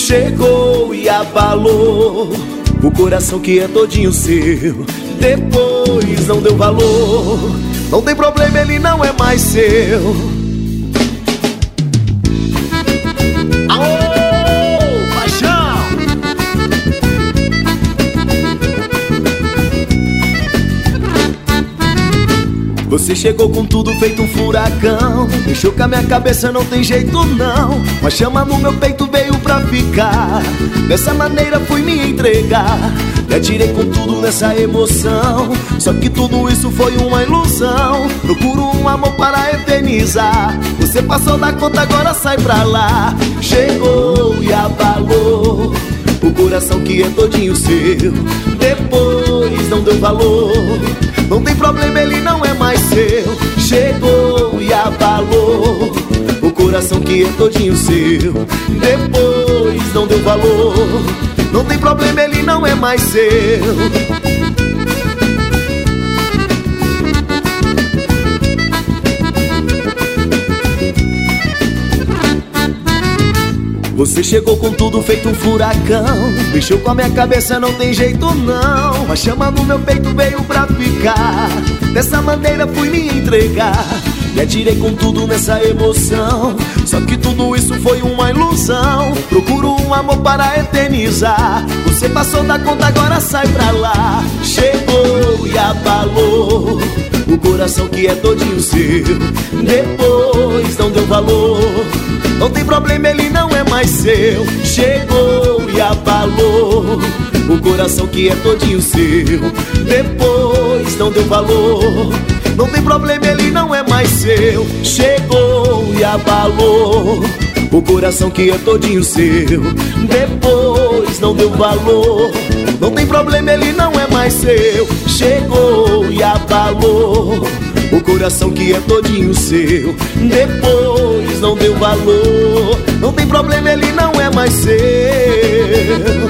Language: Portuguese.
chegou e abalou o coração que é todinho seu. Depois não deu valor, não tem problema, ele não é mais seu. Aô, paixão! Você chegou com tudo feito um furacão, mexeu com a minha cabeça, não tem jeito não. Uma chama no meu peito veio pra ficar, dessa maneira fui me entregar. Me atirei com tudo nessa emoção, só que tudo isso foi uma ilusão. Procuro um amor para eternizar, você passou da conta, agora sai pra lá. Chegou e abalou o coração que é todinho seu. Depois não deu valor, não tem problema, ele não é mais seu. Chegou e abalou o coração que é todinho seu. Depois não deu valor, não tem problema, ele não é mais seu. Você chegou com tudo feito um furacão, mexeu com a minha cabeça, não tem jeito não. Uma chama no meu peito veio pra ficar, dessa maneira fui me entregar. Me atirei com tudo nessa emoção, só que tudo isso foi uma ilusão. Procuro um amor para eternizar, você passou da conta, agora sai pra lá. Chegou e abalou o coração que é todinho seu. Depois não deu valor, não tem problema, ele não é mais seu. Chegou e abalou o coração que é todinho seu. Depois não deu valor, não tem problema, ele não é mais seu. Chegou e abalou o coração que é todinho seu. Depois não deu valor, não tem problema, ele não é mais seu. Chegou e abalou o coração que é todinho seu. Depois não deu valor, não tem problema, ele não é mais seu.